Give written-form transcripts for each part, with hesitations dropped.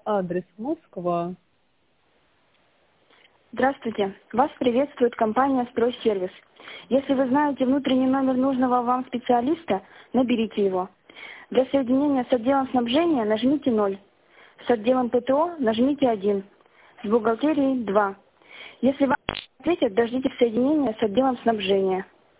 адрес Москва. Здравствуйте. Вас приветствует компания «Стройсервис». Если вы знаете внутренний номер нужного вам специалиста, наберите его. Для соединения с отделом снабжения нажмите 0. С отделом ПТО нажмите 1. С бухгалтерией 2. Если вам ответят, дождитесь соединения с отделом снабжения.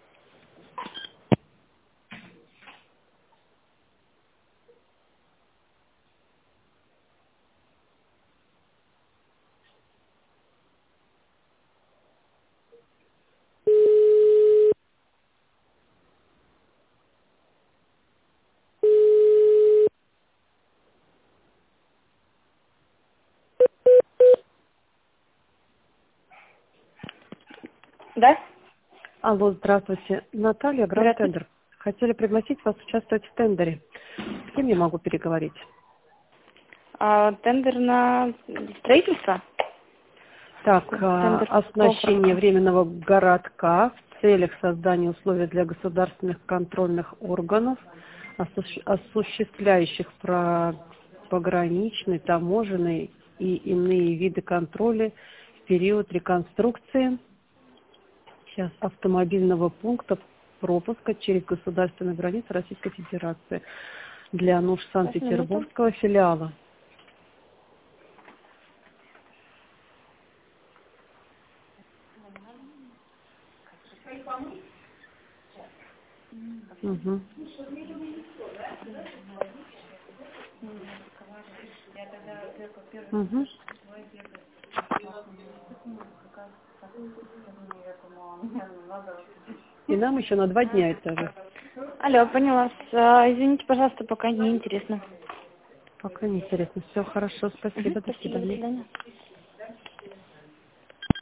Да? Алло, здравствуйте. Наталья, Гранд Тендер. Хотели пригласить вас участвовать в тендере. С кем я могу переговорить? Тендер на строительство? Так, Тендер оснащение временного городка в целях создания условий для государственных контрольных органов, осуществляющих пограничный, таможенный и иные виды контроля в период реконструкции автомобильного пункта пропуска через государственные границы Российской Федерации для нужд Санкт-Петербургского филиала. Угу. Угу. И нам еще на 2 дня это же. Алло, поняла. Извините, пожалуйста, пока не интересно. Пока не интересно. Все хорошо, спасибо, до Спасибо, до свидания. свидания.